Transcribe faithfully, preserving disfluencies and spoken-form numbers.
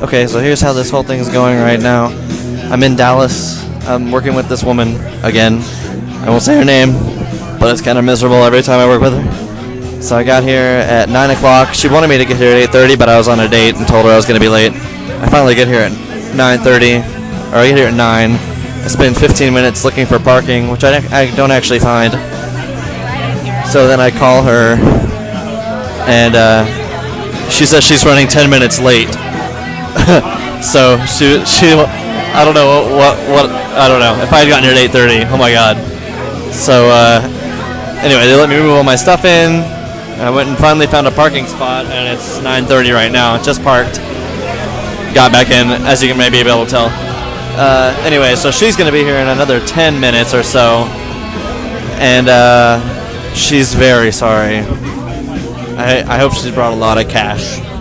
Okay, so here's how this whole thing is going right now. I'm in Dallas. I'm working with this woman again. I won't say her name, but it's kind of miserable every time I work with her. So I got here at nine o'clock. She wanted me to get here at eight thirty, but I was on a date and told her I was going to be late. I finally get here at nine thirty, or I get here at nine. I spend fifteen minutes looking for parking, which I, I don't actually find. So then I call her, and uh, she says she's running ten minutes late. So she, she, I don't know what, what, I don't know. If I had gotten here at eight thirty, oh my god. So uh, anyway, they let me move all my stuff in. I went and finally found a parking spot, and it's nine thirty right now. Just parked. Got back in, as you can maybe be able to tell. Uh, anyway, so she's going to be here in another ten minutes or so, and uh, she's very sorry. I, I hope she's brought a lot of cash.